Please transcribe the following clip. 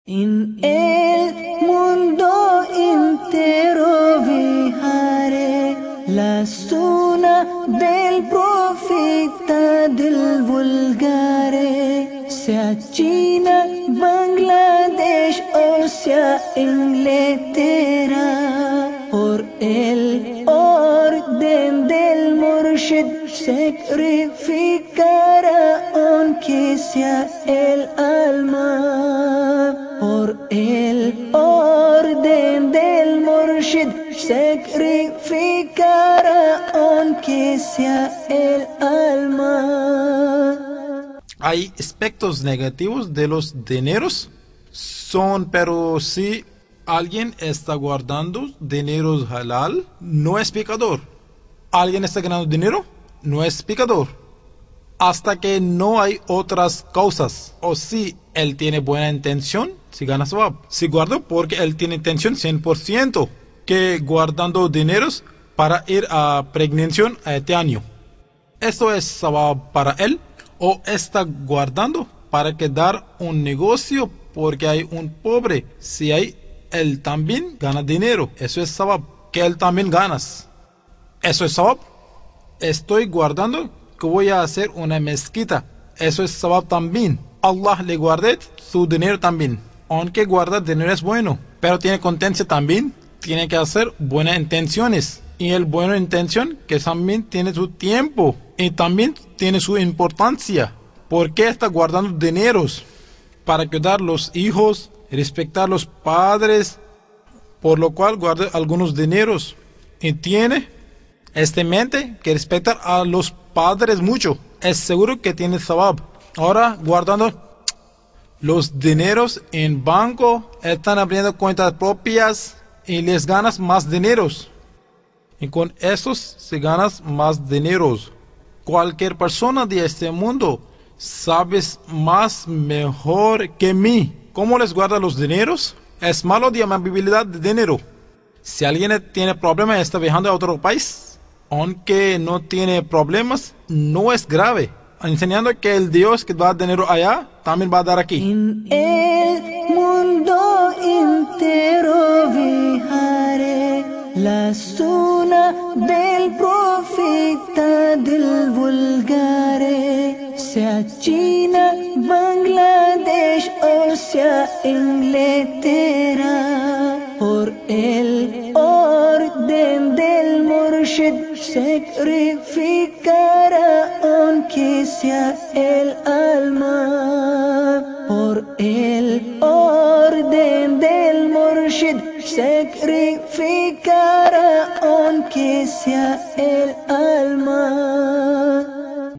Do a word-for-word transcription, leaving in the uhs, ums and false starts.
En el mundo entero vijaré la suna del profeta del vulgare, sea China, Bangladesh o sea Inglaterra, por el orden del Murshid sacrificará aunque sea el alma. Por el orden del Murshid sacrificará aunque sea el alma. Hay aspectos negativos de los dineros, son, pero si alguien está guardando dinero halal, no es pecador. Alguien está ganando dinero, no es pecador. Hasta que no hay otras causas. O si él tiene buena intención, si gana sabab. Si guarda porque él tiene intención cien por ciento, que guardando dineros para ir a pregnación a este año. Esto es sabab para él. O está guardando para quedar un negocio porque hay un pobre. Si hay, él también gana dinero. Eso es sabab, que él también ganas. Eso es sabab. Estoy guardando que voy a hacer una mezquita. Eso es sabab también. Allah le guarde su dinero también. Aunque guardar dinero es bueno, pero tiene contencia también. Tiene que hacer buenas intenciones. Y el buena intención que también tiene su tiempo. Y también tiene su importancia. ¿Por qué está guardando dineros? Para cuidar a los hijos, respetar a los padres. Por lo cual guarda algunos dineros. Y tiene esta mente que respetar a los padres mucho. Es seguro que tiene sabab. Ahora guardando los dineros en banco, están abriendo cuentas propias y les ganas más dineros. Y con esos se ganas más dineros. Cualquier persona de este mundo sabes más mejor que mí cómo les guarda los dineros. Es malo de amabilidad de dinero. Si alguien tiene problemas y está viajando a otro país, aunque no tiene problemas, no es grave. Enseñando que el Dios que da dinero allá, también va a dar aquí. En el mundo entero vijaré la suna del profeta del vulgare, sea China, Bangladesh o sea Inglaterra, por el orden del Murshid sacrificará aunque sea el alma. Por el orden del Murshid sacrificará aunque sea el alma.